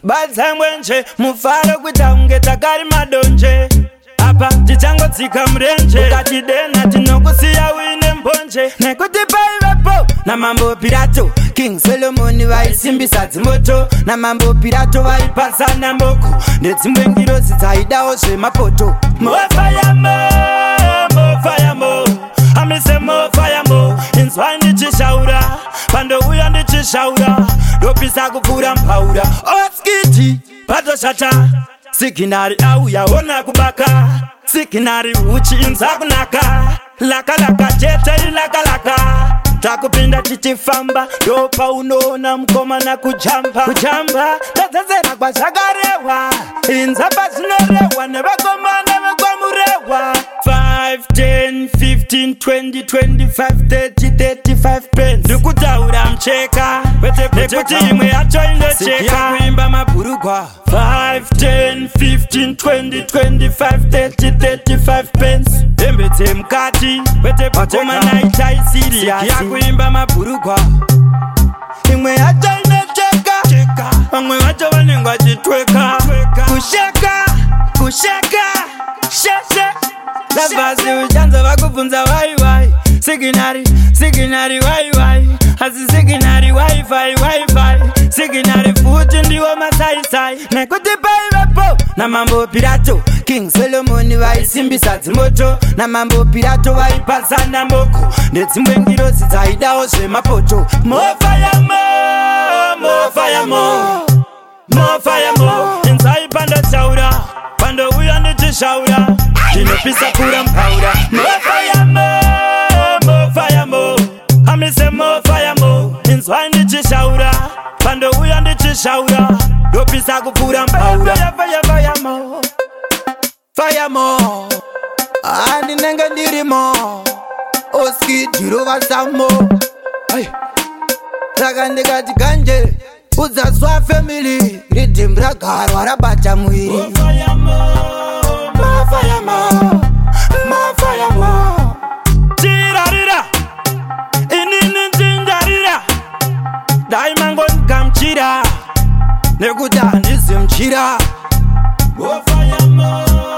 Batsangwenje mufaro kuita unge takari madonje. Apa tichangotsika murenje ukatidena tinokusiya uine mbonje. Nekuti paivepo namambo Pirato King Solomon vaisimbisa dzimoto. Namambo Pirato vaipasana mboko nedzimwe ngirozi dzaidawo zvemapoto. Mofayamo, mofayamo, amise mofayamo. Inzwai ndichishaura pandouya ndichishaura ndopisa kupfuura mpaura. Oskiti patoshata siginari auya ona kubaka. Siginari uchi inza kunaka. Laka laka chete laka laka. Takupinda tichifamba ndopa unoona mkomana kujamba. Kujamba tadzazera kwazvakarewa. Inza pazvinorewa nevakomana vekwamurewa. 5, 10, 15, 20, 25, 30, 35 pence. Ndikutaura mcheka nekuti imwe yacho inocheka. Kuimba mabhurugwa 5, 10, 15, 20, 25, 30, 35 pence. Hembe dzemukati kwete pakomana itai serious. Kuimba mabhurugwa imwe yacho inocheka. Vamwe vacho vanenge vachitweka. Kusheka kusheka sheshe. Lavazi uchanza vakubvunza waiwai. Siginari siginari waiwai. Asi siginari wifi wifi. Siginari futi ndiwo masaisai. Nekuti paivepo namambo Pirato King Solomon vaisimbisa dzimoto. Namambo Pirato vaipasana mboko nedzimwe ngirozi dzaidawo zvemapoto. Mofayamo, mofayamo, mofayamo. Inzai pandotaura pandouya ndichishaura ndinopisa pfuura mpaura. Mofayamo, mofayamo, amise mofayamo. Inzwai ndichishaura pandouya ndichishaura ndopisa kupfuura mpaura. Fayamo, fayamo, andinenge ndirimo. Oskiti rovasamo. Saka ndikati ganje udzaswa family ridhim ragarwa rabata mwiri. Mofayamo, mofayamo, mofayamo. Tirarira inini ndindarira. Daimango nkamchira nekuti handizimchira. Mofayamo.